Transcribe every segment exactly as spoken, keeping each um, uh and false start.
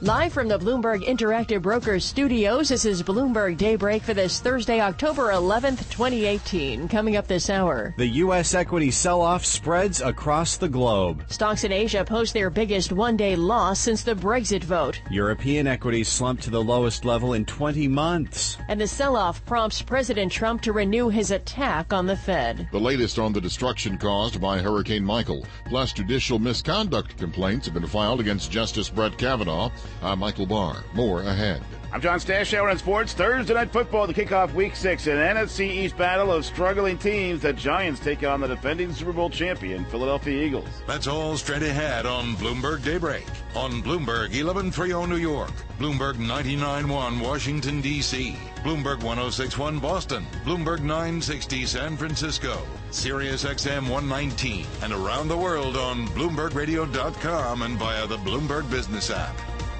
Live from the Bloomberg Interactive Brokers studios, this is Bloomberg Daybreak for this Thursday, October eleventh, twenty eighteen. Coming up this hour. The U S equity sell-off spreads across the globe. Stocks in Asia post their biggest one-day loss since the Brexit vote. European equities slumped to the lowest level in twenty months. And the sell-off prompts President Trump to renew his attack on the Fed. The latest on the destruction caused by Hurricane Michael. Plus, judicial misconduct complaints have been filed against Justice Brett Kavanaugh. I'm Michael Barr. More ahead. I'm John Stashower on sports. Thursday Night Football to kick off Week six. An N F C East battle of struggling teams. The Giants take on the defending Super Bowl champion, Philadelphia Eagles. That's all straight ahead on Bloomberg Daybreak. On Bloomberg eleven thirty New York. Bloomberg ninety-nine point one Washington, D C Bloomberg one oh six point one Boston. Bloomberg nine sixty San Francisco. Sirius X M one nineteen. And around the world on Bloomberg Radio dot com and via the Bloomberg Business app.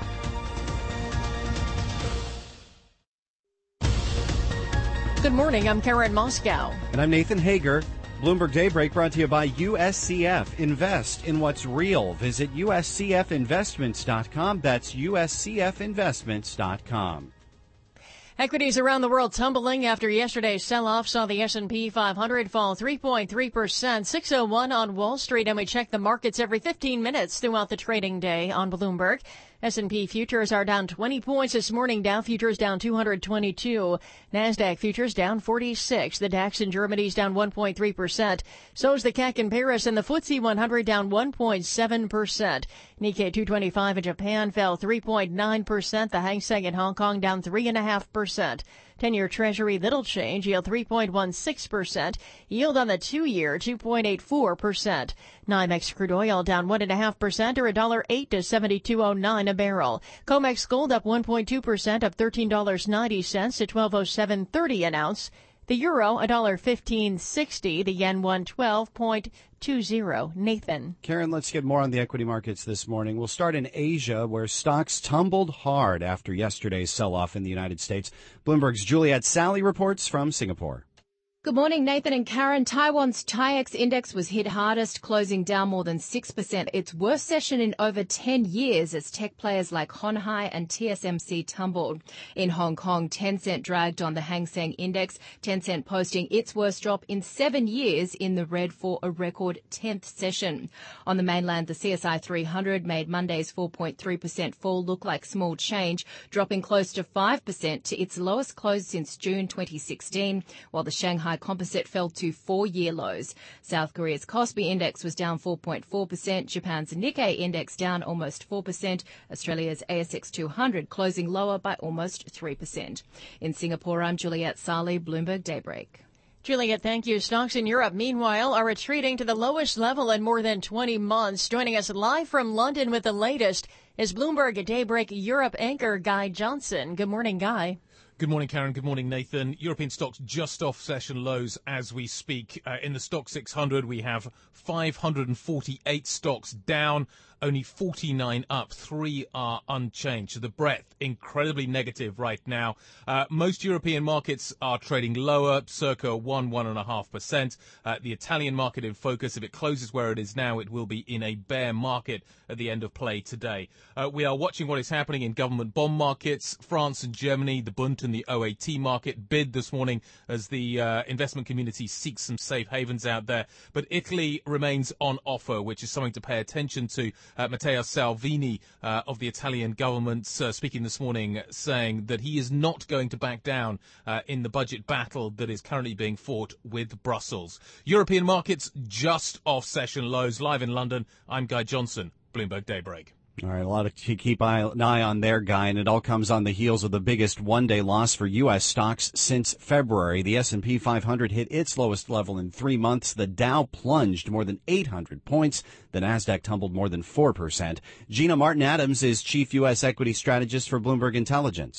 Good morning, I'm Karen Moscow. And I'm Nathan Hager. Bloomberg Daybreak brought to you by U S C F. Invest in what's real. Visit U S C F investments dot com. That's U S C F investments dot com. Equities around the world tumbling after yesterday's sell-off saw the S and P five hundred fall three point three percent, six oh one on Wall Street, and we check the markets every fifteen minutes throughout the trading day on Bloomberg. S and P futures are down twenty points this morning. Dow futures down two hundred twenty-two. NASDAQ futures down forty-six. The DAX in Germany is down one point three percent. So is the C A C in Paris, and the F T S E one hundred down one point seven percent. Nikkei two twenty-five in Japan fell three point nine percent. The Hang Seng in Hong Kong down three point five percent. ten-year Treasury little change, yield three point one six percent. Yield on the two-year two point eight four percent. NYMEX crude oil down one point five percent or one dollar eight to seventy-two oh nine a barrel. COMEX gold up one point two percent, up thirteen dollars and ninety cents to twelve oh seven thirty an ounce. The euro one dollar fifteen sixty. The yen one twelve point two zero. Nathan. Karen, let's get more on the equity markets this morning. We'll start in Asia, where stocks tumbled hard after yesterday's sell-off in the United States. Bloomberg's Juliet Sally reports from Singapore. Good morning, Nathan and Karen. Taiwan's T A I E X index was hit hardest, closing down more than six percent. Its worst session in over ten years as tech players like Hon Hai and T S M C tumbled. In Hong Kong, Tencent dragged on the Hang Seng index, Tencent posting its worst drop in seven years in the red for a record tenth session. On the mainland, the C S I three hundred made Monday's four point three percent fall look like small change, dropping close to five percent to its lowest close since June twenty sixteen, while the Shanghai Composite fell to four-year lows. South Korea's Kospi index was down four point four percent, Japan's Nikkei index down almost four percent, Australia's A S X two hundred closing lower by almost three percent. In Singapore, I'm Juliet Sally, Bloomberg Daybreak. Juliet, thank you. Stocks in Europe, meanwhile, are retreating to the lowest level in more than twenty months. Joining us live from London with the latest is Bloomberg Daybreak Europe anchor Guy Johnson. Good morning, Guy. Good morning, Karen. Good morning, Nathan. European stocks just off session lows as we speak. Uh, in the Stock six hundred, we have five hundred forty-eight stocks down, only forty-nine up. Three are unchanged. So the breadth, incredibly negative right now. Uh, most European markets are trading lower, circa one, one and a half percent. Uh, the Italian market in focus. If it closes where it is now, it will be in a bear market at the end of play today. Uh, we are watching what is happening in government bond markets. France and Germany, the Bund and the O A T market bid this morning as the uh, investment community seeks some safe havens out there. But Italy remains on offer, which is something to pay attention to. Uh, Matteo Salvini uh, of the Italian government uh, speaking this morning, saying that he is not going to back down uh, in the budget battle that is currently being fought with Brussels. European markets just off session lows. Live in London, I'm Guy Johnson, Bloomberg Daybreak. All right, a lot to keep an eye on there, Guy, and it all comes on the heels of the biggest one-day loss for U S stocks since February. The S and P five hundred hit its lowest level in three months. The Dow plunged more than eight hundred points. The Nasdaq tumbled more than four percent. Gina Martin-Adams is chief U S equity strategist for Bloomberg Intelligence.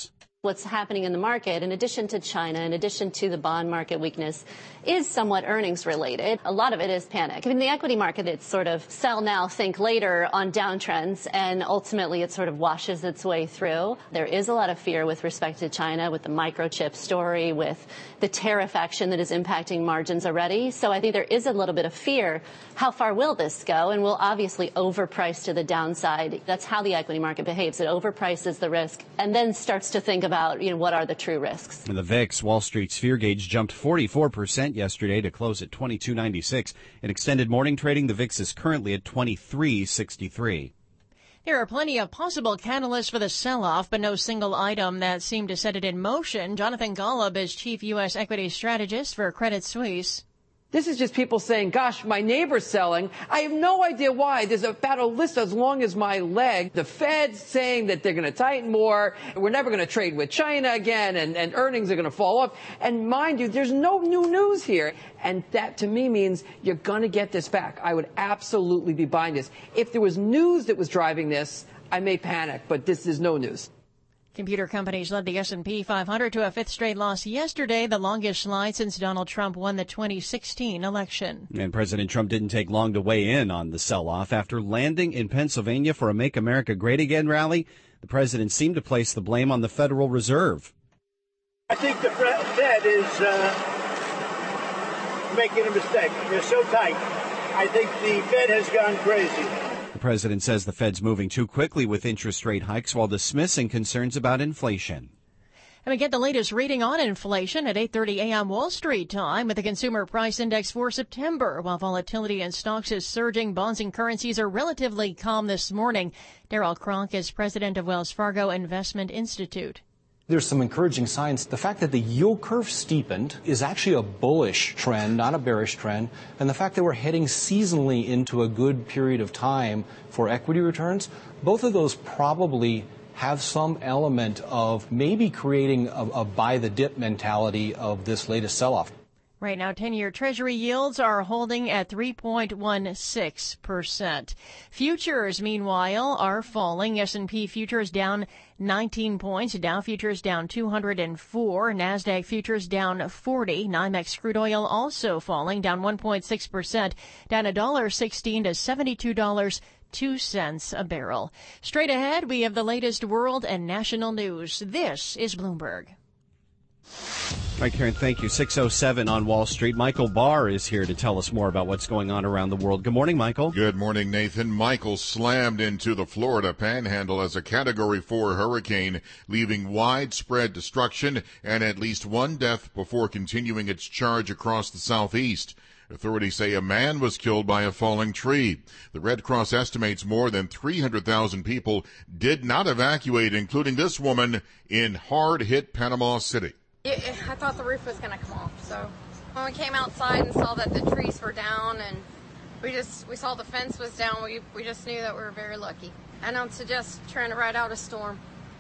What's happening in the market, in addition to China, in addition to the bond market weakness, is somewhat earnings related. A lot of it is panic. I mean, the equity market, it's sort of sell now, think later on downtrends, and ultimately it sort of washes its way through. There is a lot of fear with respect to China, with the microchip story, with the tariff action that is impacting margins already. So I think there is a little bit of fear. How far will this go? And we'll obviously overprice to the downside. That's how the equity market behaves. It overprices the risk and then starts to think about, you know, what are the true risks. And the V I X, Wall Street's fear gauge, jumped forty-four percent yesterday to close at twenty-two ninety-six. In extended morning trading, the V I X is currently at twenty-three sixty-three. There are plenty of possible catalysts for the sell-off, but no single item that seemed to set it in motion. Jonathan Golub is chief U S equity strategist for Credit Suisse. This is just people saying, gosh, my neighbor's selling. I have no idea why. There's about a list as long as my leg. The Fed's saying that they're going to tighten more. We're never going to trade with China again, and, and earnings are going to fall off. And mind you, there's no new news here. And that, to me, means you're going to get this back. I would absolutely be buying this. If there was news that was driving this, I may panic, but this is no news. Computer companies led the S and P five hundred to a fifth straight loss yesterday, the longest slide since Donald Trump won the twenty sixteen election. And President Trump didn't take long to weigh in on the sell-off. After landing in Pennsylvania for a Make America Great Again rally, the president seemed to place the blame on the Federal Reserve. I think the Fed is uh, making a mistake. They're so tight. I think the Fed has gone crazy. The president says the Fed's moving too quickly with interest rate hikes while dismissing concerns about inflation. And we get the latest reading on inflation at eight thirty a.m. Wall Street time with the Consumer Price Index for September. While volatility in stocks is surging, bonds and currencies are relatively calm this morning. Daryl Kronk is president of Wells Fargo Investment Institute. There's some encouraging signs. The fact that the yield curve steepened is actually a bullish trend, not a bearish trend. And the fact that we're heading seasonally into a good period of time for equity returns, both of those probably have some element of maybe creating a, a buy the dip mentality of this latest sell-off. Right now, ten-year Treasury yields are holding at three point one six percent. Futures, meanwhile, are falling. S and P futures down nineteen points. Dow futures down two hundred four. NASDAQ futures down forty. NYMEX crude oil also falling, down one point six percent, down one dollar sixteen to seventy-two dollars and two cents a barrel. Straight ahead, we have the latest world and national news. This is Bloomberg. All right, Karen, thank you. six oh seven on Wall Street. Michael Barr is here to tell us more about what's going on around the world. Good morning, Michael. Good morning, Nathan. Michael slammed into the Florida Panhandle as a Category four hurricane, leaving widespread destruction and at least one death before continuing its charge across the southeast. Authorities say a man was killed by a falling tree. The Red Cross estimates more than three hundred thousand people did not evacuate, including this woman in hard-hit Panama City. Yeah, I thought the roof was going to come off, so when we came outside and saw that the trees were down and we just we saw the fence was down, we we just knew that we were very lucky. I don't suggest trying to ride out a storm.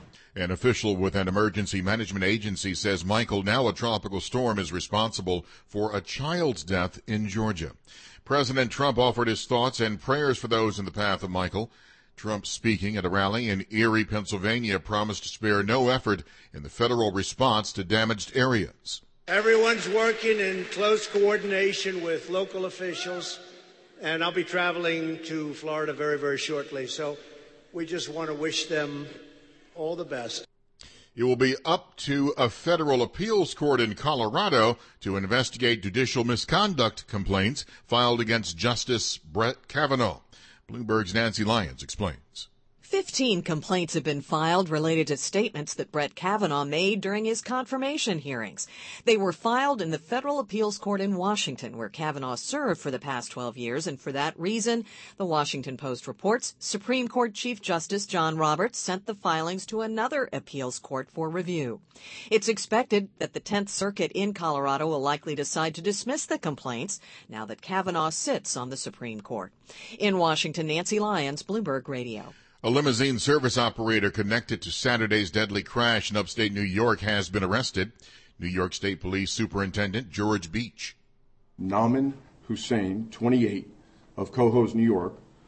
An official with an emergency management agency says Michael, now a tropical storm, is responsible for a child's death in Georgia. President Trump offered his thoughts and prayers for those in the path of Michael. Trump, speaking at a rally in Erie, Pennsylvania, promised to spare no effort in the federal response to damaged areas. Everyone's working in close coordination with local officials, and I'll be traveling to Florida very, very shortly. So we just want to wish them all the best. It will be up to a federal appeals court in Colorado to investigate judicial misconduct complaints filed against Justice Brett Kavanaugh. Bloomberg's Nancy Lyons explains. Fifteen complaints have been filed related to statements that Brett Kavanaugh made during his confirmation hearings. They were filed in the federal appeals court in Washington, where Kavanaugh served for the past twelve years, and for that reason, the Washington Post reports, Supreme Court Chief Justice John Roberts sent the filings to another appeals court for review. It's expected that the Tenth Circuit in Colorado will likely decide to dismiss the complaints now that Kavanaugh sits on the Supreme Court. In Washington, Nancy Lyons, Bloomberg Radio. A limousine service operator connected to Saturday's deadly crash in upstate New York has been arrested. New York State Police Superintendent George Beach. Nauman Hussein, twenty-eight, of Cohoes, New York,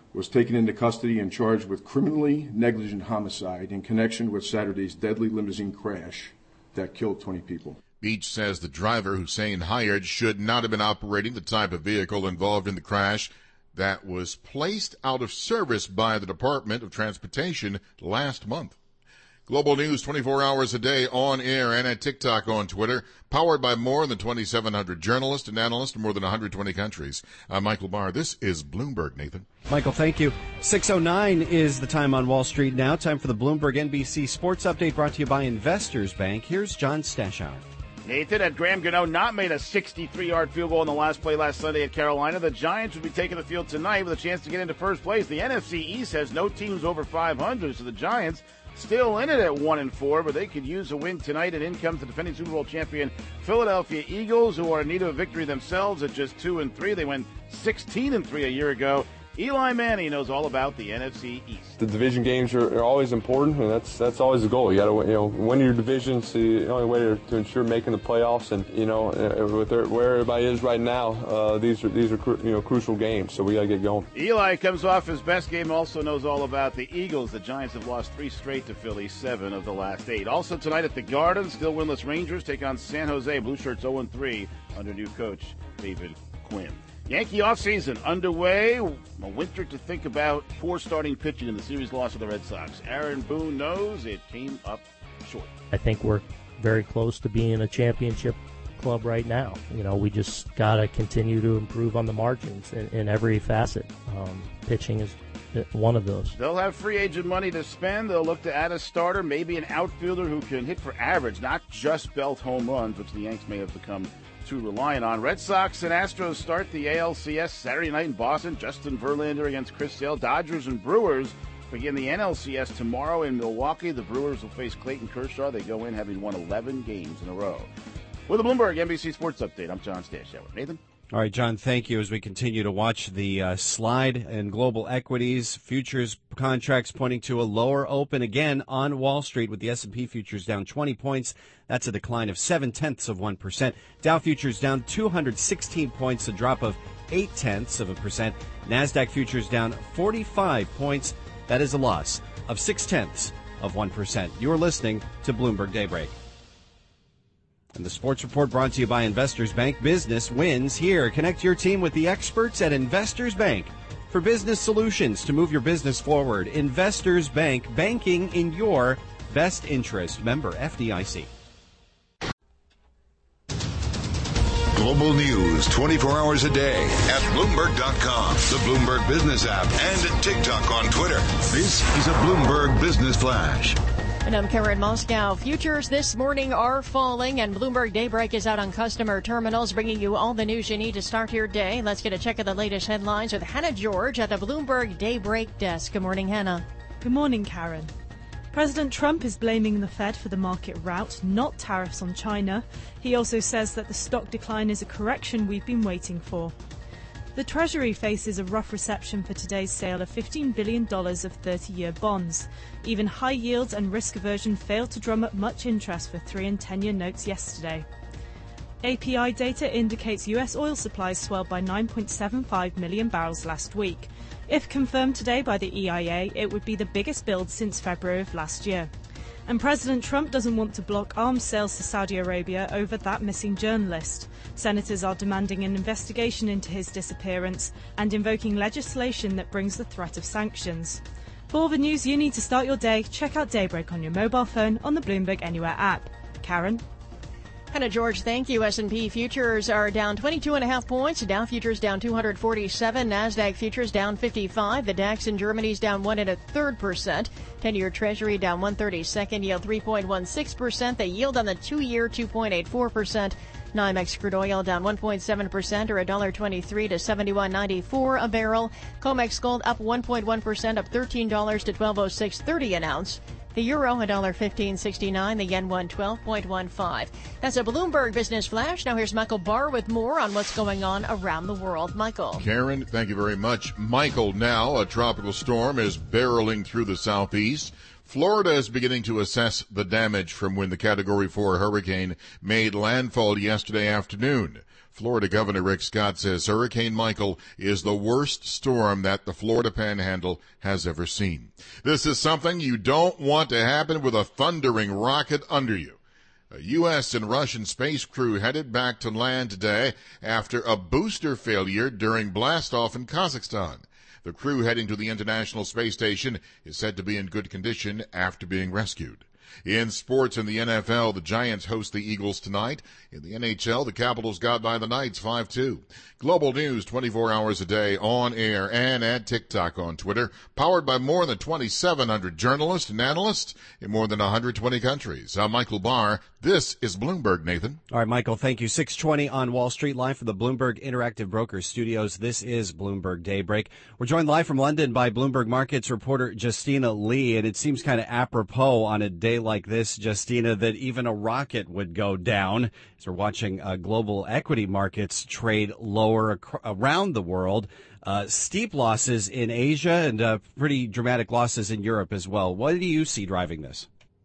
was taken into custody and charged with criminally negligent homicide in connection with Saturday's deadly limousine crash that killed twenty people. Beach says the driver, Hussein Hayed, should not have been operating the type of vehicle involved in the crash that was placed out of service by the Department of Transportation last month. Global News twenty-four hours a day on air and at TikTok on Twitter, powered by more than twenty-seven hundred journalists and analysts in more than one hundred twenty countries. I'm Michael Barr. This is Bloomberg, Nathan. Michael, thank you. six oh nine is the time on Wall Street now. Time for the Bloomberg N B C Sports Update brought to you by Investors Bank. Here's John Stashower. Nathan, had Graham Gano not made a sixty-three-yard field goal in the last play last Sunday at Carolina, the Giants would be taking the field tonight with a chance to get into first place. The N F C East has no teams over five hundred, so the Giants still in it at one and four, but they could use a win tonight, and in comes the defending Super Bowl champion Philadelphia Eagles, who are in need of a victory themselves at just two and three. They went sixteen and three a year ago. Eli Manning knows all about the N F C East. The division games are, are always important, and that's that's always the goal. You got to you know win your divisions. The only way to, to ensure making the playoffs, and you know with where everybody is right now, uh, these are these are cru- you know crucial games. So we got to get going. Eli comes off his best game. Also knows all about the Eagles. The Giants have lost three straight to Philly, seven of the last eight. Also tonight at the Garden, still winless Rangers take on San Jose. Blue Shirts oh and three under new coach David Quinn. Yankee offseason underway. A winter to think about poor starting pitching in the series loss of the Red Sox. Aaron Boone knows it came up short. I think we're very close to being a championship club right now. You know, we just got to continue to improve on the margins in, in every facet. Um, pitching is one of those. They'll have free agent money to spend. They'll look to add a starter, maybe an outfielder who can hit for average, not just belt home runs, which the Yanks may have become too reliant on. Red Sox and Astros start the A L C S Saturday night in Boston. Justin Verlander against Chris Sale. Dodgers and Brewers begin the N L C S tomorrow in Milwaukee. The Brewers will face Clayton Kershaw. They go in having won eleven games in a row. With the Bloomberg N B C Sports Update, I'm John Stashower. Nathan? All right, John, thank you. As we continue to watch the uh, slide in global equities, futures contracts pointing to a lower open again on Wall Street with the S and P futures down twenty points. That's a decline of seven-tenths of one percent. Dow futures down two hundred sixteen points, a drop of eight-tenths of a percent. NASDAQ futures down forty-five points. That is a loss of six-tenths of one percent. You're listening to Bloomberg Daybreak. And the sports report brought to you by Investors Bank. Business wins here. Connect your team with the experts at Investors Bank for business solutions to move your business forward. Investors Bank, banking in your best interest. Member F D I C. Global news twenty-four hours a day at Bloomberg dot com, the Bloomberg Business app, and at TikTok on Twitter. This is a Bloomberg Business Flash. And I'm Karen Moscow. Futures this morning are falling, and Bloomberg Daybreak is out on customer terminals, bringing you all the news you need to start your day. Let's get a check of the latest headlines with Hannah George at the Bloomberg Daybreak desk. Good morning, Hannah. Good morning, Karen. President Trump is blaming the Fed for the market rout, not tariffs on China. He also says that the stock decline is a correction we've been waiting for. The Treasury faces a rough reception for today's sale of fifteen billion dollars of thirty-year bonds. Even high yields and risk aversion failed to drum up much interest for three- and ten-year notes yesterday. A P I data indicates U S oil supplies swelled by nine point seven five million barrels last week. If confirmed today by the E I A, it would be the biggest build since February of last year. And President Trump doesn't want to block arms sales to Saudi Arabia over that missing journalist. Senators are demanding an investigation into his disappearance and invoking legislation that brings the threat of sanctions. For all the news you need to start your day, check out Daybreak on your mobile phone on the Bloomberg Anywhere app. Karen? Hannah George, thank you. S and P futures are down twenty-two and a half points. Dow futures down two hundred forty-seven. NASDAQ futures down fifty-five. The DAX in Germany's down one and a third percent. ten-year Treasury down one thirty-second. Yield three point one six percent. The yield on the two-year two point eight four percent. NYMEX crude oil down one point seven percent or one dollar twenty-three to seventy-one ninety-four a barrel. COMEX gold up one point one percent, up thirteen dollars to twelve oh six thirty an ounce. The euro, one dollar fifteen sixty-nine. The yen, one twelve point one five. That's a Bloomberg Business Flash. Now here's Michael Barr with more on what's going on around the world. Michael. Karen, thank you very much. Michael, now a tropical storm is barreling through the southeast. Florida is beginning to assess the damage from when the Category four hurricane made landfall yesterday afternoon. Florida Governor Rick Scott says Hurricane Michael is the worst storm that the Florida Panhandle has ever seen. This is something you don't want to happen with a thundering rocket under you. A U S and Russian space crew headed back to land today after a booster failure during blastoff in Kazakhstan. The crew heading to the International Space Station is said to be in good condition after being rescued. In sports, in the N F L, the Giants host the Eagles tonight. In the N H L, the Capitals got by the Knights five two. Global news twenty-four hours a day on air and at TikTok on Twitter. Powered by more than twenty-seven hundred journalists and analysts in more than one hundred twenty countries. I'm Michael Barr. This is Bloomberg, Nathan. All right, Michael, thank you. six twenty on Wall Street, live from the Bloomberg Interactive Brokers Studios. This is Bloomberg Daybreak. We're joined live from London by Bloomberg Markets reporter Justina Lee, and it seems kind of apropos on a day like this, Justina, that even a rocket would go down. As we're watching uh, global equity markets trade lower ac- around the world. Uh, steep losses in Asia and uh, pretty dramatic losses in Europe as well. What do you see driving this?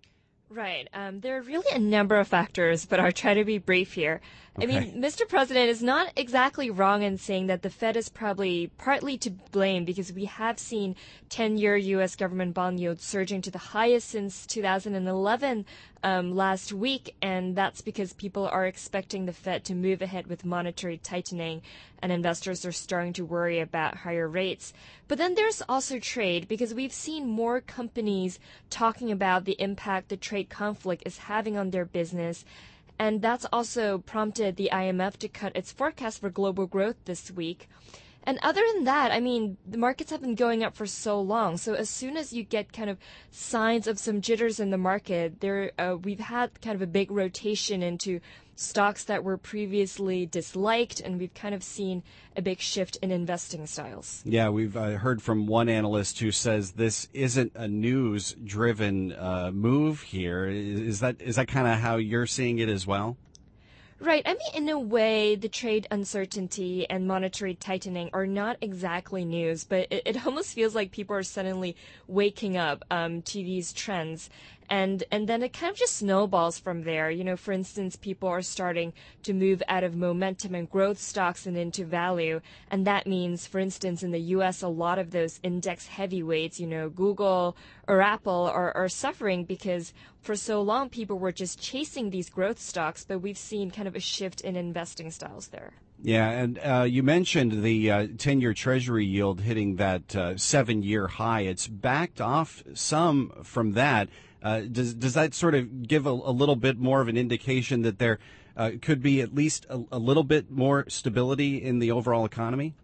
Right. Um, there are really a number of factors, but I'll try to be brief here. Okay. I mean, Mister President is not exactly wrong in saying that the Fed is probably partly to blame because we have seen ten-year U S government bond yields surging to the highest since two thousand eleven um, last week, and that's because people are expecting the Fed to move ahead with monetary tightening, and investors are starting to worry about higher rates. But then there's also trade, because we've seen more companies talking about the impact the trade conflict is having on their business. And that's also prompted the I M F to cut its forecast for global growth this week. And other than that, I mean, the markets have been going up for so long. So as soon as you get kind of signs of some jitters in the market, there uh, we've had kind of a big rotation into stocks that were previously disliked, and we've kind of seen a big shift in investing styles. Yeah, we've uh, heard from one analyst who says this isn't a news-driven uh, move here. Is that is that kind of how you're seeing it as well? Right. I mean, in a way, the trade uncertainty and monetary tightening are not exactly news, but it, it almost feels like people are suddenly waking up um, to these trends. And and then it kind of just snowballs from there. You know, for instance, people are starting to move out of momentum and growth stocks and into value. And that means, for instance, in the U S, a lot of those index heavyweights, you know, Google or Apple are, are suffering because for so long people were just chasing these growth stocks. But we've seen kind of a shift in investing styles there. Yeah, and uh, you mentioned the uh, ten-year Treasury yield hitting that uh, seven-year high. It's backed off some from that. Uh, does does that sort of give a, a little bit more of an indication that there uh, could be at least a, a little bit more stability in the overall economy?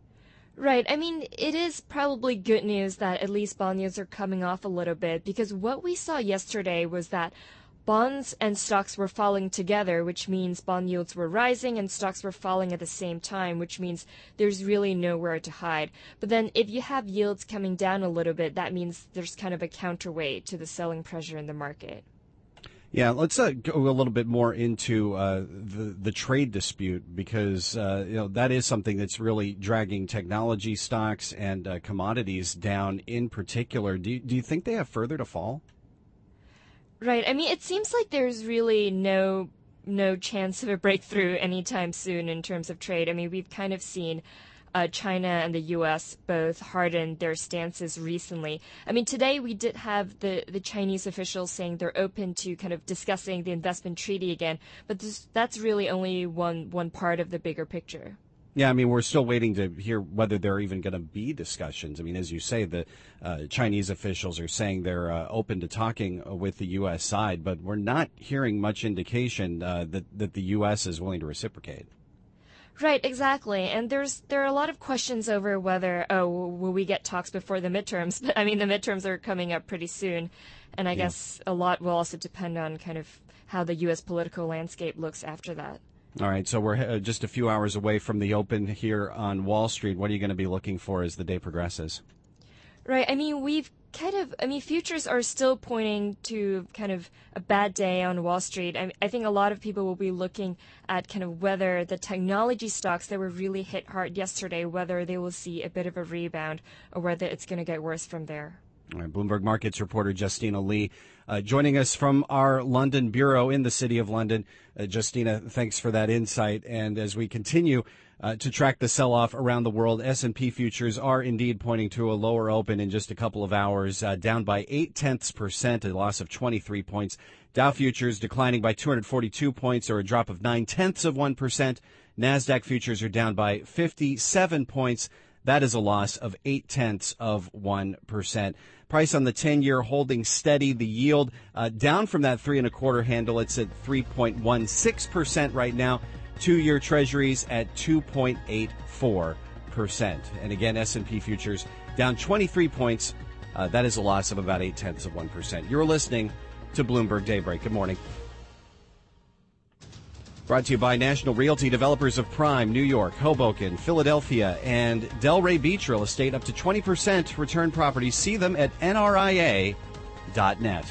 Right. I mean, it is probably good news that at least bond yields are coming off a little bit, because what we saw yesterday was that bonds and stocks were falling together, which means bond yields were rising and stocks were falling at the same time, which means there's really nowhere to hide. But then if you have yields coming down a little bit, that means there's kind of a counterweight to the selling pressure in the market. Yeah, let's uh, go a little bit more into uh, the the trade dispute, because uh, you know that is something that's really dragging technology stocks and uh, commodities down in particular. Do you, do you think they have further to fall? Right. I mean, it seems like there's really no no chance of a breakthrough anytime soon in terms of trade. I mean, we've kind of seen uh, China and the U S both harden their stances recently. I mean, today we did have the, the Chinese officials saying they're open to kind of discussing the investment treaty again, but this, that's really only one one part of the bigger picture. Yeah, I mean, we're still waiting to hear whether there are even going to be discussions. I mean, as you say, the uh, Chinese officials are saying they're uh, open to talking with the U S side, but we're not hearing much indication uh, that, that the U S is willing to reciprocate. Right, exactly. And there's there are a lot of questions over whether, oh, will we get talks before the midterms? But I mean, the midterms are coming up pretty soon. And I yeah. guess a lot will also depend on kind of how the U S political landscape looks after that. All right, so we're uh, just a few hours away from the open here on Wall Street. What are you going to be looking for as the day progresses? Right. I mean, we've kind of, I mean, futures are still pointing to kind of a bad day on Wall Street. I, I think a lot of people will be looking at kind of whether the technology stocks that were really hit hard yesterday, whether they will see a bit of a rebound or whether it's going to get worse from there. All right, Bloomberg Markets reporter Justina Lee uh, joining us from our London bureau in the City of London. Uh, Justina, thanks for that insight. And as we continue uh, to track the sell-off around the world, S and P futures are indeed pointing to a lower open in just a couple of hours, uh, down by eight-tenths percent, a loss of twenty-three points. Dow futures declining by two hundred forty-two points, or a drop of nine-tenths of one percent. NASDAQ futures are down by fifty-seven points. That is a loss of eight-tenths of one percent. Price on the ten-year holding steady. The yield uh, down from that three and a quarter handle. It's at three point one six percent right now. Two-year treasuries at two point eight four percent. And again, S and P futures down twenty-three points. Uh, that is a loss of about eight-tenths of one percent. You're listening to Bloomberg Daybreak. Good morning. Brought to you by National Realty, developers of Prime, New York, Hoboken, Philadelphia, and Delray Beach Real Estate. Up to twenty percent return properties. See them at N R I A dot net.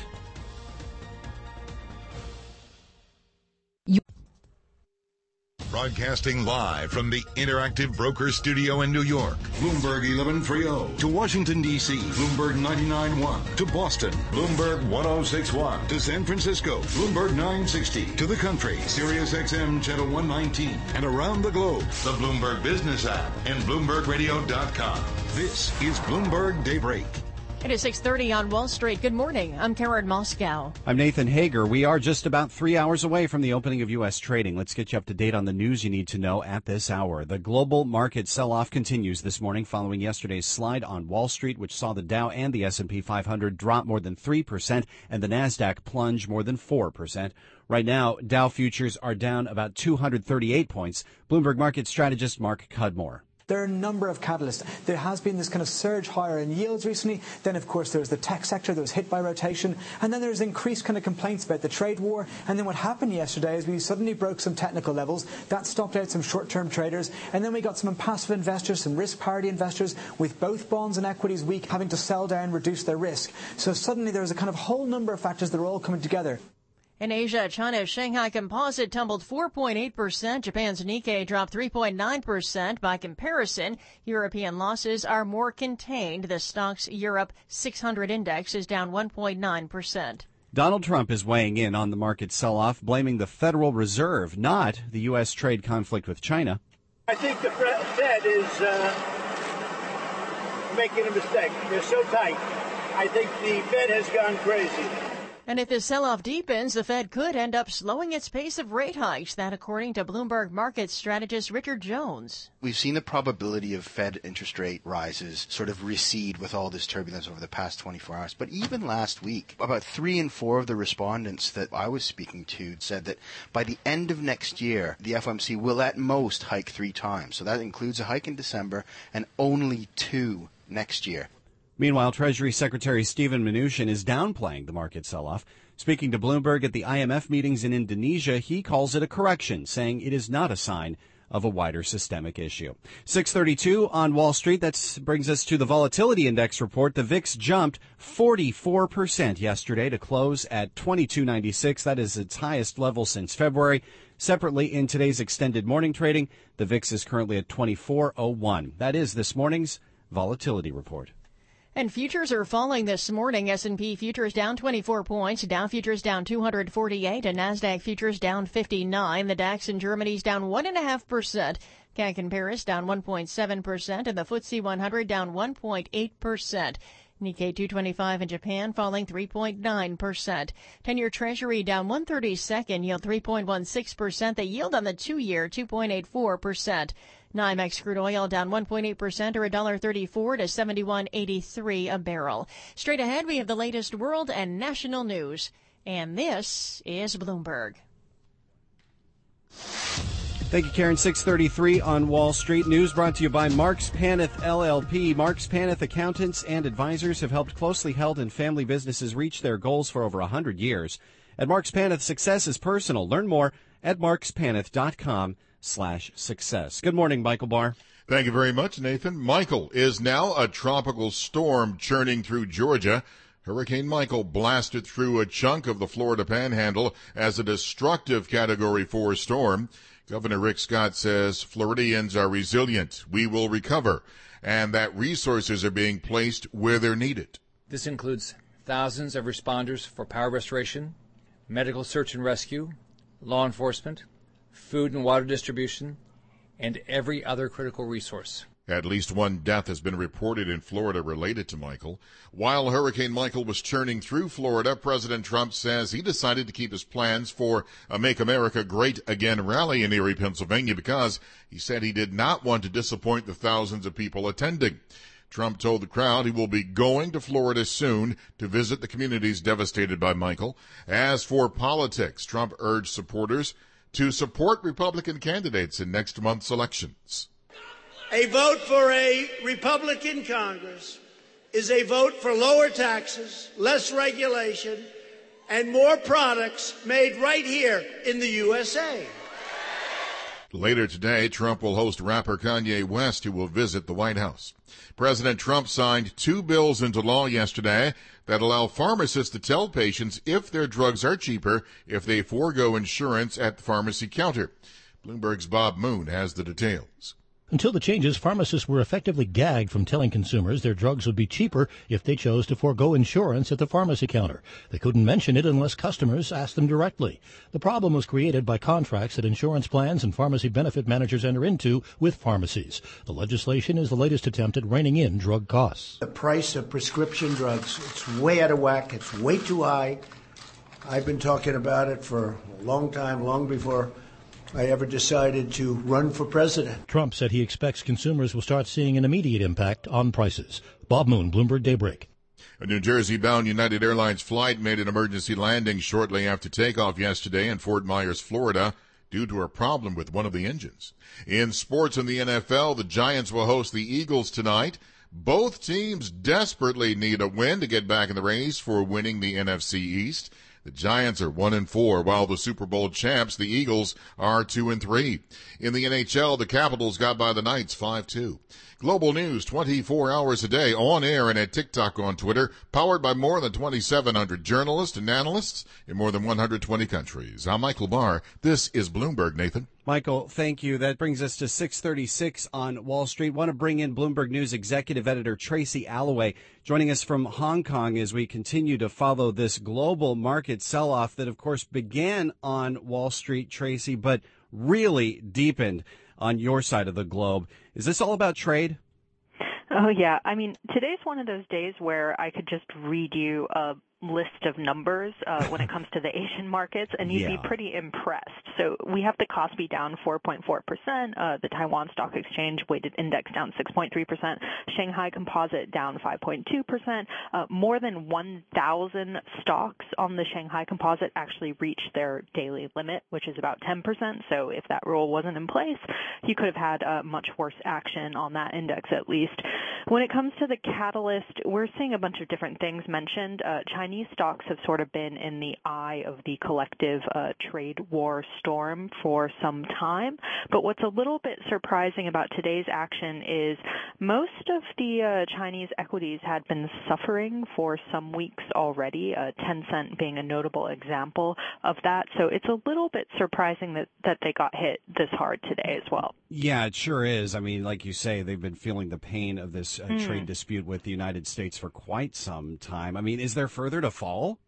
Broadcasting live from the Interactive Broker Studio in New York. Bloomberg eleven thirty. To Washington, D C. Bloomberg ninety-nine point one. To Boston. Bloomberg one oh six point one. To San Francisco. Bloomberg nine sixty. To the country. Sirius X M Channel one nineteen. And around the globe. The Bloomberg Business app and Bloomberg Radio dot com. This is Bloomberg Daybreak. It is six thirty on Wall Street. Good morning. I'm Karen Moscow. I'm Nathan Hager. We are just about three hours away from the opening of U S trading. Let's get you up to date on the news you need to know at this hour. The global market sell-off continues this morning following yesterday's slide on Wall Street, which saw the Dow and the S and P five hundred drop more than three percent and the NASDAQ plunge more than four percent. Right now, Dow futures are down about two hundred thirty-eight points. Bloomberg market strategist Mark Cudmore. There are a number of catalysts. There has been this kind of surge higher in yields recently. Then, of course, there was the tech sector that was hit by rotation. And then there's increased kind of complaints about the trade war. And then what happened yesterday is we suddenly broke some technical levels. That stopped out some short-term traders. And then we got some passive investors, some risk parity investors, with both bonds and equities weak, having to sell down, reduce their risk. So suddenly there was a kind of whole number of factors that are all coming together. In Asia, China's Shanghai Composite tumbled four point eight percent. Japan's Nikkei dropped three point nine percent. By comparison, European losses are more contained. The Stoxx Europe six hundred index is down one point nine percent. Donald Trump is weighing in on the market sell-off, blaming the Federal Reserve, not the U S trade conflict with China. I think the Fed is uh, making a mistake. They're so tight. I think the Fed has gone crazy. And if this sell-off deepens, the Fed could end up slowing its pace of rate hikes. That according to Bloomberg market strategist Richard Jones. We've seen the probability of Fed interest rate rises sort of recede with all this turbulence over the past twenty-four hours. But even last week, about three in four of the respondents that I was speaking to said that by the end of next year, the F O M C will at most hike three times. So that includes a hike in December and only two next year. Meanwhile, Treasury Secretary Steven Mnuchin is downplaying the market sell-off. Speaking to Bloomberg at the I M F meetings in Indonesia, he calls it a correction, saying it is not a sign of a wider systemic issue. six thirty-two on Wall Street. That brings us to the volatility index report. The V I X jumped forty-four percent yesterday to close at twenty-two ninety-six. That is its highest level since February. Separately, in today's extended morning trading, the V I X is currently at twenty-four oh one. That is this morning's volatility report. And futures are falling this morning. S and P futures down twenty-four points. Dow futures down two hundred forty-eight. And NASDAQ futures down fifty-nine. The DAX in Germany's down one point five percent. C A C in Paris down one point seven percent. And the F T S E one hundred down one point eight percent. Nikkei two twenty-five in Japan falling three point nine percent. ten-year Treasury down one thirty-second, yield three point one six percent. The yield on the two-year two point eight four percent. NYMEX crude oil down one point eight percent or one dollar thirty-four to seventy-one eighty-three a barrel. Straight ahead, we have the latest world and national news. And this is Bloomberg. Thank you, Karen. six thirty-three on Wall Street. News brought to you by Marks Paneth, L L P. Marks Paneth accountants and advisors have helped closely held and family businesses reach their goals for over one hundred years. At Marks Paneth, success is personal. Learn more at marks paneth dot com slash success. Good morning, Michael Barr. Thank you very much, Nathan. Michael is now a tropical storm churning through Georgia. Hurricane Michael blasted through a chunk of the Florida Panhandle as a destructive Category four storm. Governor Rick Scott says Floridians are resilient. We will recover, and that resources are being placed where they're needed. This includes thousands of responders for power restoration, medical search and rescue, law enforcement, food and water distribution, and every other critical resource. At least one death has been reported in Florida related to Michael. While Hurricane Michael was churning through Florida, President Trump says he decided to keep his plans for a Make America Great Again rally in Erie, Pennsylvania, because he said he did not want to disappoint the thousands of people attending. Trump told the crowd he will be going to Florida soon to visit the communities devastated by Michael. As for politics, Trump urged supporters to support Republican candidates in next month's elections. A vote for a Republican Congress is a vote for lower taxes, less regulation, and more products made right here in the U S A. Later today, Trump will host rapper Kanye West, who will visit the White House. President Trump signed two bills into law yesterday that allow pharmacists to tell patients if their drugs are cheaper if they forego insurance at the pharmacy counter. Bloomberg's Bob Moon has the details. Until the changes, pharmacists were effectively gagged from telling consumers their drugs would be cheaper if they chose to forego insurance at the pharmacy counter. They couldn't mention it unless customers asked them directly. The problem was created by contracts that insurance plans and pharmacy benefit managers enter into with pharmacies. The legislation is the latest attempt at reining in drug costs. The price of prescription drugs, it's way out of whack. It's way too high. I've been talking about it for a long time, long before I ever decided to run for president. Trump said he expects consumers will start seeing an immediate impact on prices. Bob Moon, Bloomberg Daybreak. A New Jersey-bound United Airlines flight made an emergency landing shortly after takeoff yesterday in Fort Myers, Florida, due to a problem with one of the engines. In sports in the N F L, the Giants will host the Eagles tonight. Both teams desperately need a win to get back in the race for winning the N F C East. The Giants are one and four, while the Super Bowl champs, the Eagles, are two and three. In the N H L, the Capitals got by the Knights five two. Global news twenty-four hours a day, on air and at TikTok on Twitter, powered by more than twenty-seven hundred journalists and analysts in more than one hundred twenty countries. I'm Michael Barr. This is Bloomberg, Nathan. Michael, thank you. That brings us to six thirty-six on Wall Street. Want to bring in Bloomberg News executive editor Tracy Alloway, joining us from Hong Kong as we continue to follow this global market sell-off that, of course, began on Wall Street, Tracy, but really deepened on your side of the globe. Is this all about trade? Oh, yeah. I mean, today's one of those days where I could just read you a list of numbers uh, when it comes to the Asian markets, and you'd yeah. be pretty impressed. So we have the Kospi down four point four percent, uh, the Taiwan Stock Exchange weighted index down six point three percent, Shanghai Composite down five point two percent. Uh, more than one thousand stocks on the Shanghai Composite actually reached their daily limit, which is about ten percent. So if that rule wasn't in place, you could have had uh, much worse action on that index at least. When it comes to the catalyst, we're seeing a bunch of different things mentioned. Uh, Chinese stocks have sort of been in the eye of the collective uh, trade war storm for some time. But what's a little bit surprising about today's action is most of the uh, Chinese equities had been suffering for some weeks already, uh, Tencent being a notable example of that. So it's a little bit surprising that, that they got hit this hard today as well. Yeah, it sure is. I mean, like you say, they've been feeling the pain of this uh, mm. trade dispute with the United States for quite some time. I mean, is there further to fall?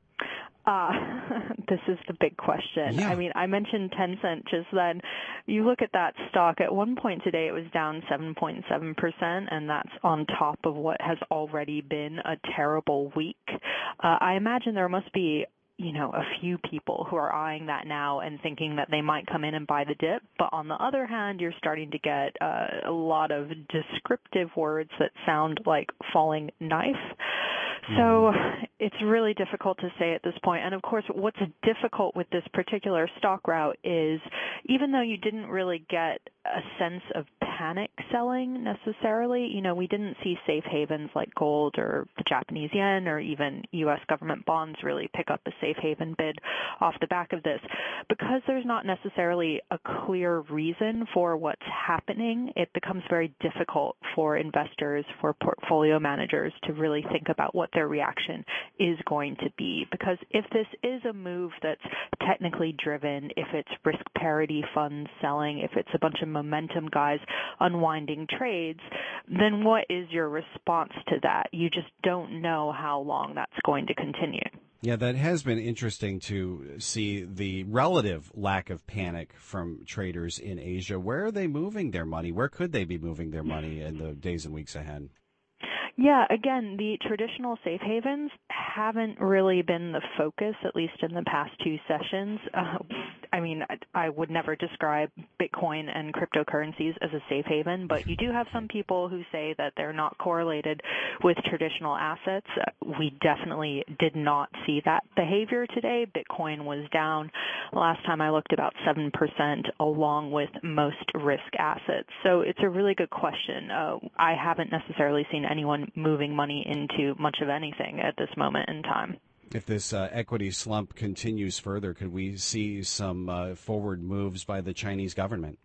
Uh, this is the big question. Yeah. I mean, I mentioned Tencent just then. You look at that stock, at one point today it was down seven point seven percent, and that's on top of what has already been a terrible week. Uh, I imagine there must be you know, a few people who are eyeing that now and thinking that they might come in and buy the dip. But on the other hand, you're starting to get uh, a lot of descriptive words that sound like falling knife. So it's really difficult to say at this point. And of course, what's difficult with this particular stock route is even though you didn't really get a sense of panic selling necessarily, you know, we didn't see safe havens like gold or the Japanese yen or even U S government bonds really pick up a safe haven bid off the back of this. Because there's not necessarily a clear reason for what's happening, it becomes very difficult for investors, for portfolio managers to really think about what their reaction is going to be. Because if this is a move that's technically driven, if it's risk parity funds selling, if it's a bunch of momentum guys unwinding trades, then what is your response to that? You just don't know how long that's going to continue. Yeah, that has been interesting to see the relative lack of panic from traders in Asia. Where are they moving their money? Where could they be moving their money in the days and weeks ahead? Yeah, again, the traditional safe havens haven't really been the focus, at least in the past two sessions. Uh, I mean, I, I would never describe Bitcoin and cryptocurrencies as a safe haven, but you do have some people who say that they're not correlated with traditional assets. Uh, we definitely did not see that behavior today. Bitcoin was down last time I looked about seven percent along with most risk assets. So it's a really good question. Uh, I haven't necessarily seen anyone moving money into much of anything at this moment in time. If this uh, equity slump continues further, could we see some uh, forward moves by the Chinese government?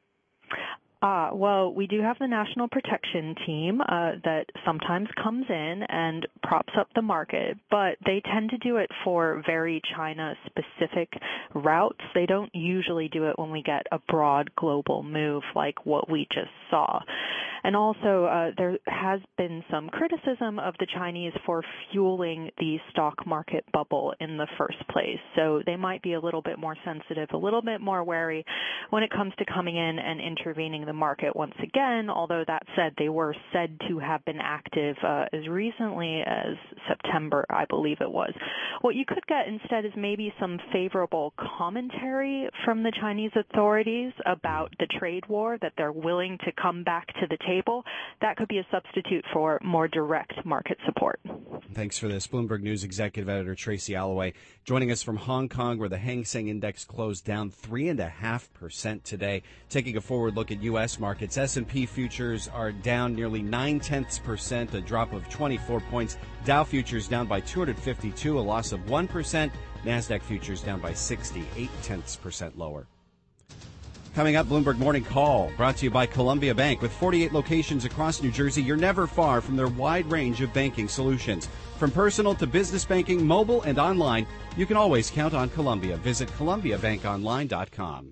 Uh, well, we do have the National Protection Team uh, that sometimes comes in and props up the market, but they tend to do it for very China-specific routes. They don't usually do it when we get a broad global move like what we just saw. And also, uh, there has been some criticism of the Chinese for fueling the stock market bubble in the first place. So they might be a little bit more sensitive, a little bit more wary when it comes to coming in and intervening the market once again, although that said, they were said to have been active uh, as recently as September, I believe it was. What you could get instead is maybe some favorable commentary from the Chinese authorities about the trade war, that they're willing to come back to the table. That could be a substitute for more direct market support. Thanks for this. Bloomberg News Executive Editor Tracy Alloway joining us from Hong Kong, where the Hang Seng Index closed down three point five percent today. Taking a forward look at U S markets, S and P futures are down nearly nine-tenths percent, a drop of twenty-four points. Dow futures down by two hundred fifty-two, a loss of one percent. NASDAQ futures down by sixty-eight tenths percent lower. Coming up, Bloomberg Morning Call, brought to you by Columbia Bank. With forty-eight locations across New Jersey, you're never far from their wide range of banking solutions. From personal to business banking, mobile and online, you can always count on Columbia. Visit columbia bank online dot com.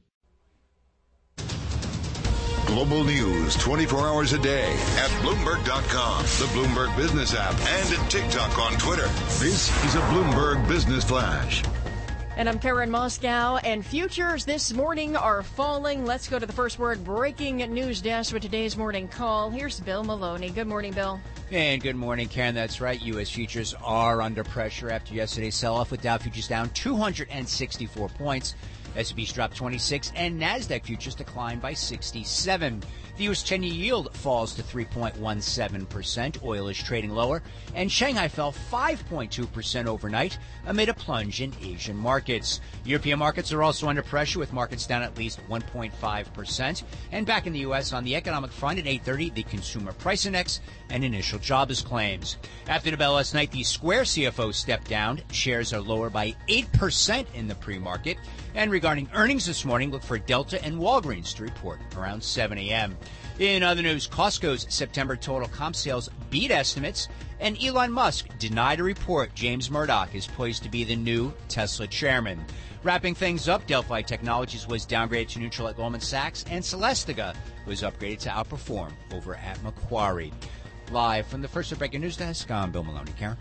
Global news twenty-four hours a day at Bloomberg dot com, the Bloomberg Business app, and at TikTok on Twitter. This is a Bloomberg Business Flash. And I'm Karen Moscow, and futures this morning are falling. Let's go to the first word breaking news desk with today's morning call. Here's Bill Maloney. Good morning, Bill. And good morning, Karen. That's right. U S futures are under pressure after yesterday's sell-off, with Dow futures down two hundred sixty-four points. S and P's dropped twenty-six, and NASDAQ futures declined by sixty-seven. The U S ten-year yield falls to three point one seven percent. Oil is trading lower, and Shanghai fell five point two percent overnight amid a plunge in Asian markets. European markets are also under pressure, with markets down at least one point five percent. And back in the U S on the economic front at eight thirty, the Consumer Price Index and initial jobless claims. After the bell last night, the Square C F O stepped down. Shares are lower by eight percent in the pre-market. And regarding earnings this morning, look for Delta and Walgreens to report around seven a.m. In other news, Costco's September total comp sales beat estimates, and Elon Musk denied a report James Murdoch is poised to be the new Tesla chairman. Wrapping things up, Delphi Technologies was downgraded to neutral at Goldman Sachs, and Celestica was upgraded to outperform over at Macquarie. Live from the First Breaking News Desk, I'm Bill Maloney. Karen?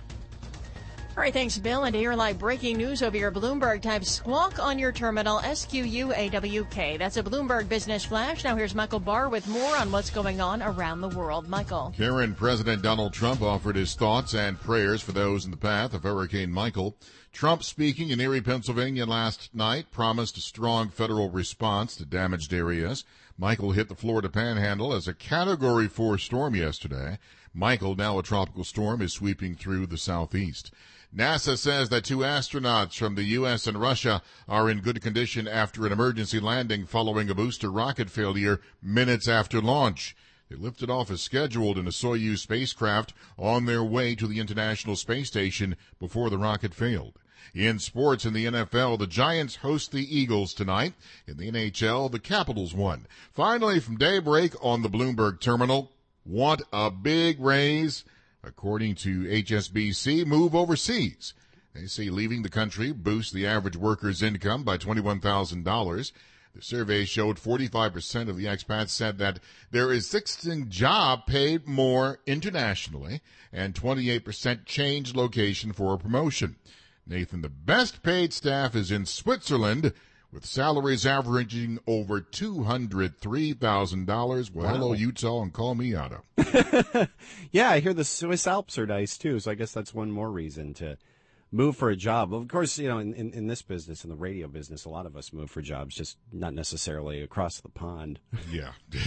All right, thanks, Bill. And to hear live breaking news over your Bloomberg, type squawk on your terminal, S Q U A W K. That's a Bloomberg Business Flash. Now here's Michael Barr with more on what's going on around the world. Michael. Karen, President Donald Trump offered his thoughts and prayers for those in the path of Hurricane Michael. Trump, speaking in Erie, Pennsylvania last night, promised a strong federal response to damaged areas. Michael hit the Florida Panhandle as a Category four storm yesterday. Michael, now a tropical storm, is sweeping through the southeast. NASA says that two astronauts from the U S and Russia are in good condition after an emergency landing following a booster rocket failure minutes after launch. They lifted off as scheduled in a Soyuz spacecraft on their way to the International Space Station before the rocket failed. In sports, in the N F L, the Giants host the Eagles tonight. In the N H L, the Capitals won. Finally, from daybreak on the Bloomberg Terminal, want a big raise? According to H S B C, move overseas. They say leaving the country boosts the average worker's income by twenty-one thousand dollars. The survey showed forty-five percent of the expats said that their existing job paid more internationally, and twenty-eight percent changed location for a promotion. Nathan, the best paid staff is in Switzerland, with salaries averaging over two hundred three thousand dollars. Well, wow. Hello, Utah, and call me Otto. Yeah, I hear the Swiss Alps are nice, too, so I guess that's one more reason to move for a job. Of course, you know, in, in, in this business, in the radio business, a lot of us move for jobs, just not necessarily across the pond. Yeah.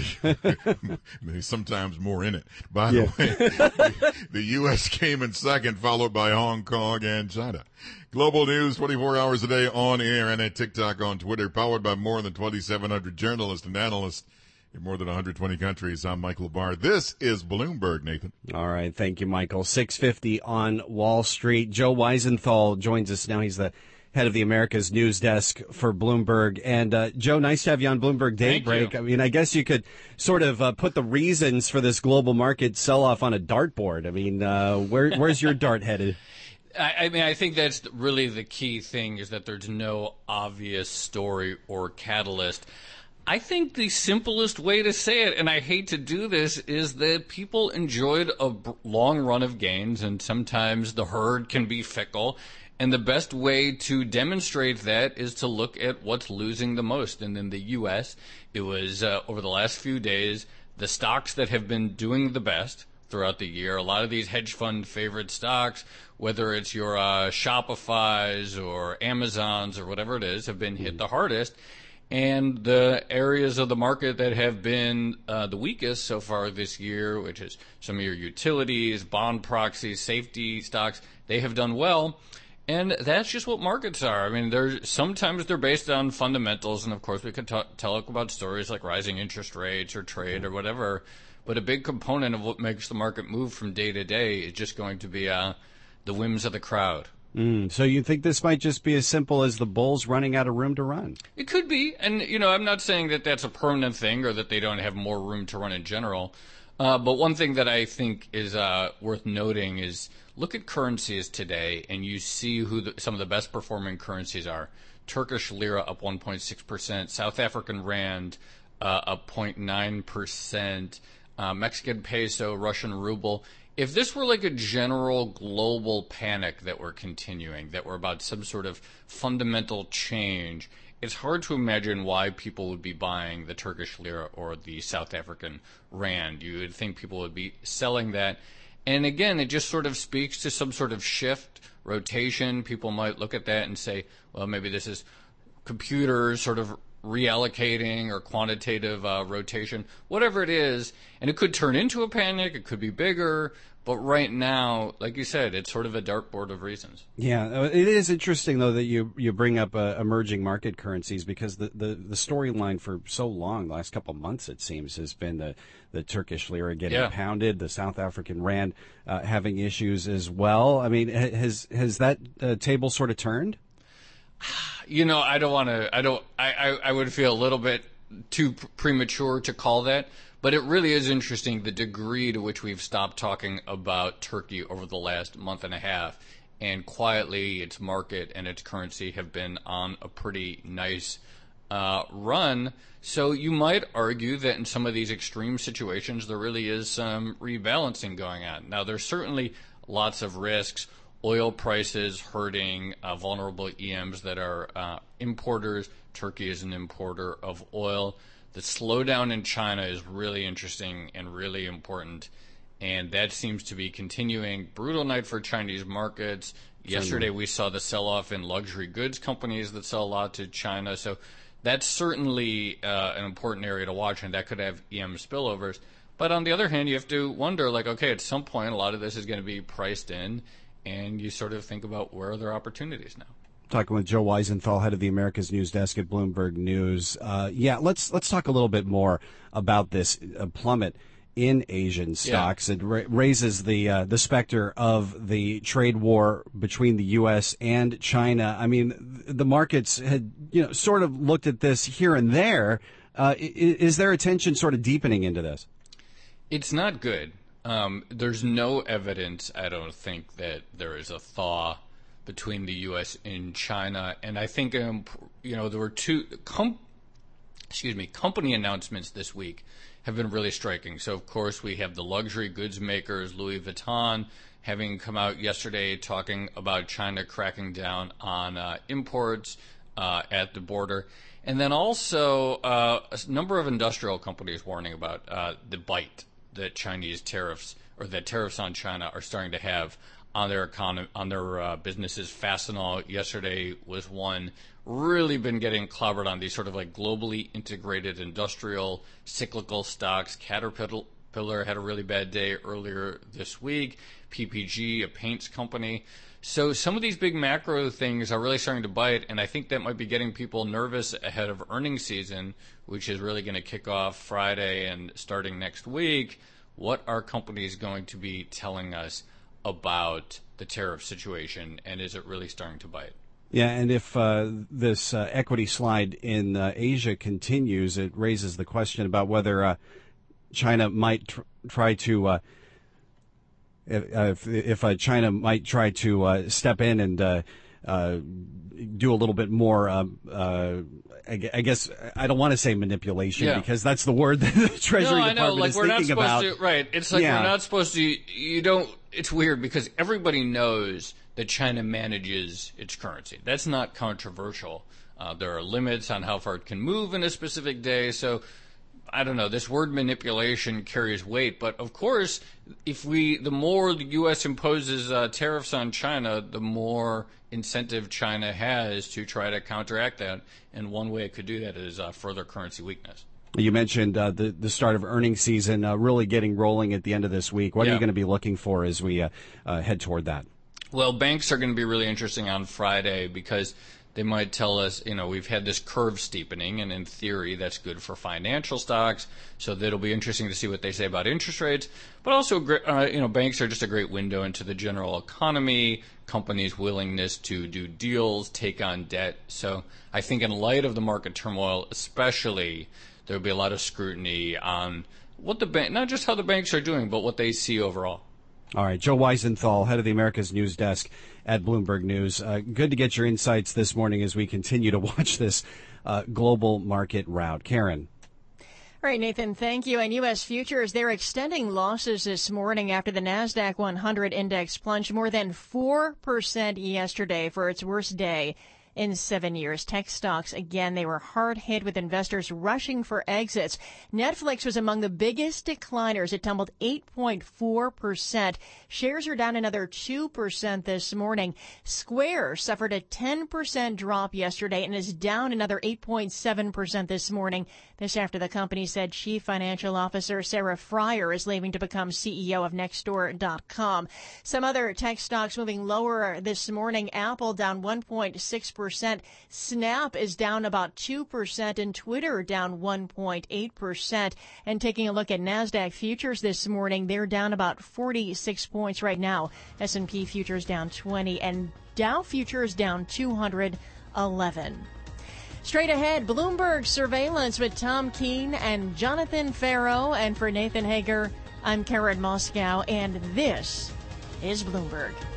Sometimes more in it. By yeah. the way, the, the U S came in second, followed by Hong Kong and China. Global news twenty-four hours a day on air and at TikTok, on Twitter, powered by more than twenty-seven hundred journalists and analysts in more than one hundred twenty countries. I'm Michael Barr. This is Bloomberg, Nathan. All right. Thank you, Michael. six fifty on Wall Street. Joe Weisenthal joins us now. He's the head of the America's News Desk for Bloomberg. And, uh, Joe, nice to have you on Bloomberg Daybreak. I mean, I guess you could sort of uh, put the reasons for this global market sell-off on a dartboard. I mean, uh, where, where's your dart headed? I mean, I think that's really the key thing, is that there's no obvious story or catalyst. I think the simplest way to say it, and I hate to do this, is that people enjoyed a long run of gains, and sometimes the herd can be fickle. And the best way to demonstrate that is to look at what's losing the most. And in the U S, it was, uh, over the last few days, the stocks that have been doing the best throughout the year. A lot of these hedge fund favorite stocks, whether it's your uh, Shopify's or Amazon's or whatever it is, have been hit the hardest. And the areas of the market that have been uh, the weakest so far this year, which is some of your utilities, bond proxies, safety stocks, they have done well. And that's just what markets are. I mean, they're, sometimes they're based on fundamentals, and of course we could t- talk about stories like rising interest rates or trade or whatever. But a big component of what makes the market move from day to day is just going to be uh, the whims of the crowd. Mm, so you think this might just be as simple as the bulls running out of room to run? It could be. And, you know, I'm not saying that that's a permanent thing or that they don't have more room to run in general. Uh, but one thing that I think is uh, worth noting is look at currencies today, and you see who the, some of the best performing currencies are. Turkish lira up one point six percent, South African rand uh, up zero point nine percent, uh, Mexican peso, Russian ruble. If this were like a general global panic that we're continuing, that we're about some sort of fundamental change, it's hard to imagine why people would be buying the Turkish lira or the South African rand. You would think people would be selling that. And again, it just sort of speaks to some sort of shift, rotation. People might look at that and say, well, maybe this is computers sort of reallocating or quantitative uh, rotation, whatever it is. And it could turn into a panic. It could be bigger. But right now, like you said, it's sort of a dartboard of reasons. Yeah, it is interesting, though, that you, you bring up uh, emerging market currencies, because the, the, the storyline for so long, the last couple of months, it seems, has been the, the Turkish lira getting yeah. pounded, the South African rand uh, having issues as well. I mean, has has that uh, table sort of turned? You know, I don't want to, I don't, I, I, I would feel a little bit too pr- premature to call that. But it really is interesting the degree to which we've stopped talking about Turkey over the last month and a half. And quietly, its market and its currency have been on a pretty nice uh, run. So you might argue that in some of these extreme situations, there really is some rebalancing going on. Now, there's certainly lots of risks. Oil prices hurting uh, vulnerable E Ms that are uh, importers. Turkey is an importer of oil. The slowdown in China is really interesting and really important, and that seems to be continuing. Brutal night for Chinese markets. Yesterday we saw the sell-off in luxury goods companies that sell a lot to China. So that's certainly uh, an important area to watch, and that could have E M spillovers. But on the other hand, you have to wonder, like, okay, at some point a lot of this is going to be priced in, and you sort of think about where are there opportunities now. Talking with Joe Weisenthal, head of the America's News Desk at Bloomberg News. Uh, yeah, let's let's talk a little bit more about this uh, plummet in Asian stocks. Yeah. It ra- raises the uh, the specter of the trade war between the U S and China. I mean, the markets had you know sort of looked at this here and there. Uh, is, is there a tension sort of deepening into this? It's not good. Um, there's no evidence, I don't think, that there is a thaw between the U S and China. And I think, um, you know, there were two, com- excuse me, company announcements this week have been really striking. So, of course, we have the luxury goods makers, Louis Vuitton, having come out yesterday talking about China cracking down on uh, imports uh, at the border. And then also uh, a number of industrial companies warning about uh, the bite that Chinese tariffs or that tariffs on China are starting to have on their economy, on their uh, businesses. Fastenal yesterday was one, really been getting clobbered on these sort of like globally integrated industrial cyclical stocks. Caterpillar had a really bad day earlier this week. P P G, a paints company. So some of these big macro things are really starting to bite, and I think that might be getting people nervous ahead of earnings season, which is really going to kick off Friday and starting next week. What are companies going to be telling us about the tariff situation, and is it really starting to bite? Yeah, and if uh, this uh, equity slide in uh, Asia continues, it raises the question about whether uh, China might tr- try to uh, If, if uh, China might try to uh, step in and uh, uh, do a little bit more, uh, uh, I, I guess I don't want to say manipulation yeah. because that's the word that the Treasury no, Department I know. Like, is we're thinking not supposed about. To, right. It's like yeah. we're not supposed to, you don't, it's weird because everybody knows that China manages its currency. That's not controversial. Uh, there are limits on how far it can move in a specific day, so I don't know, this word manipulation carries weight, but of course, if we, the more the U S imposes uh, tariffs on China, the more incentive China has to try to counteract that, and one way it could do that is uh, further currency weakness. You mentioned uh, the, the start of earnings season uh, really getting rolling at the end of this week. What yeah. are you going to be looking for as we uh, uh, head toward that? Well, banks are going to be really interesting on Friday because they might tell us, you know, we've had this curve steepening, and in theory, that's good for financial stocks. So that'll be interesting to see what they say about interest rates. But also, uh, you know, banks are just a great window into the general economy, companies' willingness to do deals, take on debt. So I think in light of the market turmoil, especially, there'll be a lot of scrutiny on what the bank, not just how the banks are doing, but what they see overall. All right, Joe Weisenthal, head of the Americas News Desk at Bloomberg News. Uh, good to get your insights this morning as we continue to watch this uh, global market rout. Karen. All right, Nathan, thank you. And U S futures, they're extending losses this morning after the NASDAQ one hundred index plunged more than four percent yesterday for its worst day in seven years. Tech stocks, again, they were hard hit with investors rushing for exits. Netflix was among the biggest decliners. It tumbled eight point four percent. Shares are down another two percent this morning. Square suffered a ten percent drop yesterday and is down another eight point seven percent this morning. This after the company said Chief Financial Officer Sarah Friar is leaving to become C E O of Nextdoor dot com. Some other tech stocks moving lower this morning. Apple down one point six percent. Snap is down about two percent and Twitter down one point eight percent. And taking a look at NASDAQ futures this morning, they're down about forty-six points right now. S and P futures down twenty and Dow futures down two hundred eleven. Straight ahead, Bloomberg Surveillance with Tom Keene and Jonathan Farrow. And for Nathan Hager, I'm Karen Moscow, and this is Bloomberg.